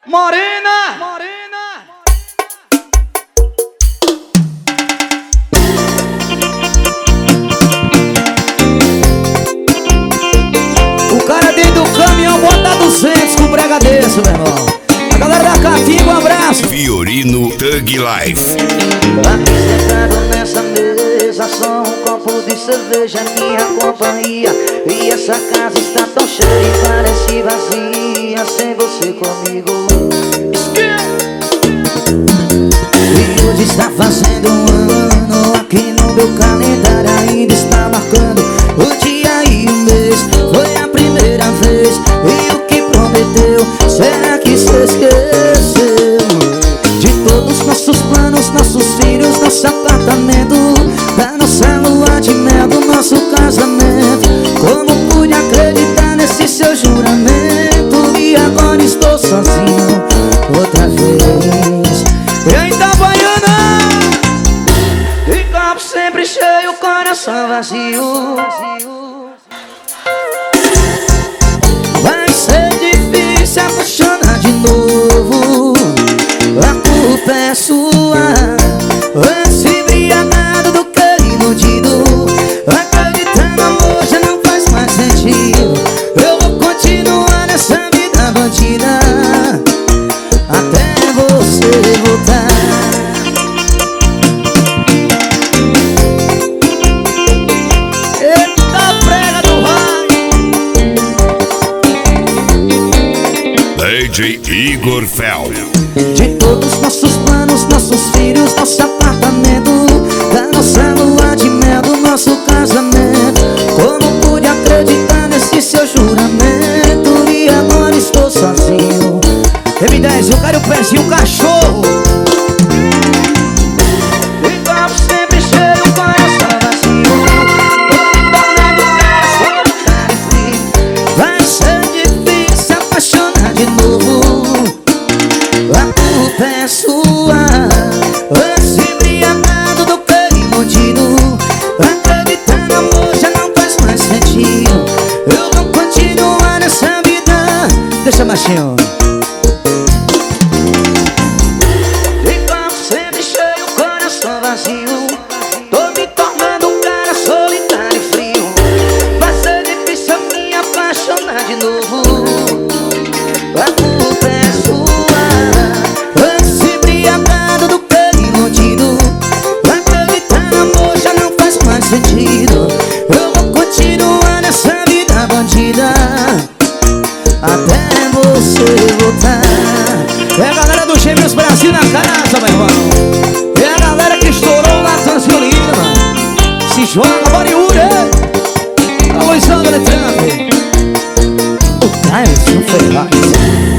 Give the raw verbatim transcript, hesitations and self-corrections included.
Morena! Morena! O cara dentro do caminhão bota duzentos com brega desse, meu irmão. A galera da Catinga, um abraço. Fiorino Thug Life. Aqui sentado nessa mesa, só um copo de cerveja é minha companhia. E essa casa está tão cheia e parece vazia sem você comigo. E hoje está fazendo um ano, aqui no meu calendário ainda está marcando o dia e o mês. Foi a primeira vez e o que prometeu, será que você esqueceu? De todos nossos planos, nossos filhos, nosso apartamento, da nossa lua de mel, do nosso casamento. Como pude acreditar nesse seu juramento? E agora estou sozinho outra vez. E aí tá Baiana! E copo sempre cheio, coração vazio. Vai ser difícil apaixonar de novo. A culpa é sua. Antes embriagado do que iludido. Acreditar no amor já não faz mais sentido. Eu vou continuar nessa vida bandida até você voltar. Eita prega do raio! D J Igor Fel. De todos nossos planos, nossos filhos, nosso apartamento, da nossa lua de mel, do nosso casamento. Como pude acreditar nesse seu juramento? E agora estou sozinho. M dez, eu quero o pezinho, cachorro! E copo sempre cheio, coração vazio. Tô tornando coração cara frio. Vai ser difícil apaixonar de novo. A culpa é sua. Antes embriagado do que iludido. Acreditar no amor já não faz mais sentido. Eu vou continuar nessa vida. Deixa machinho. E copo sempre cheio, coração vazio. Tô me tornando um cara solitário e frio. Vai ser difícil me apaixonar de novo. A culpa é sua. Antes embriagado do que iludido. Acreditar no amor já não faz mais sentido. Eu vou continuar nessa vida bandida até você voltar. É a galera do Gêmeos Brasil na casa, meu irmão. É a galera que estourou lá na Violina. Se joga, bora e ure. A Luizão da Trump. O Tyson foi lá.